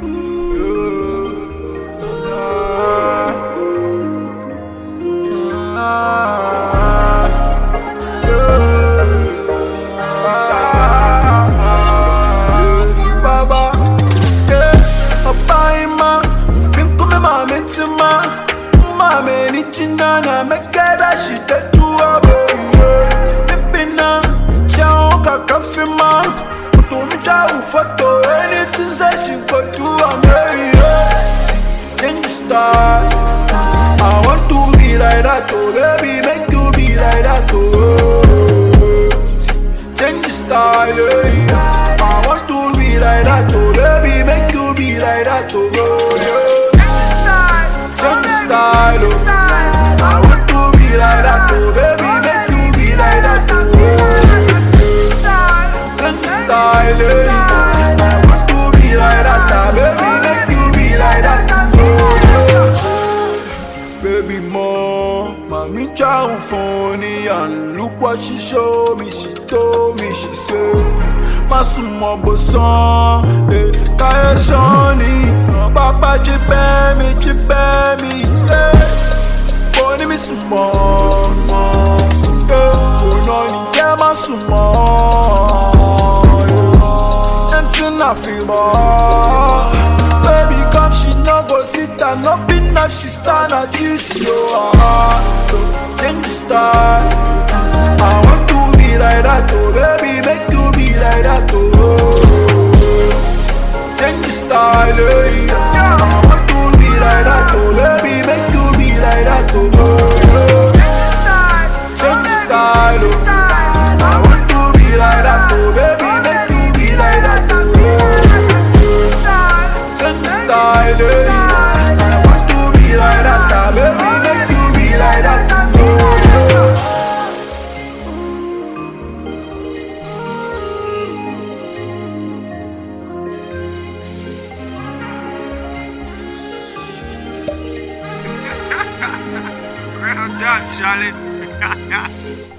I want to be like that, oh baby, make you be like that, oh. Change the style, yeah. I want to be like that, oh baby, make you be like that, oh yeah. Change the style, oh. I want to be like that, oh baby, make you be like that, oh. Change the style, yeah. I want to be like that, oh baby, make you be like that, oh. Baby more, mommy chow funny and look what she showed me. She told me, she said, Masumo boson, kaya shoni, papa jipe me, yeah. Boni mi sumo, unoni kema sumo, entin na feel baby come, she no go sit and no pin up, she stand at you, so change the style. I want to be like that, oh baby, make you be like that, oh. Change the style, yeah. I want to be like that, oh baby, make you be like that, oh. Change the style, oh. I want to be like that, oh baby, make you be like that, oh. Change the style, yeah. I want to be like that, oh baby, make you be like that, oh. Well done, Charlie.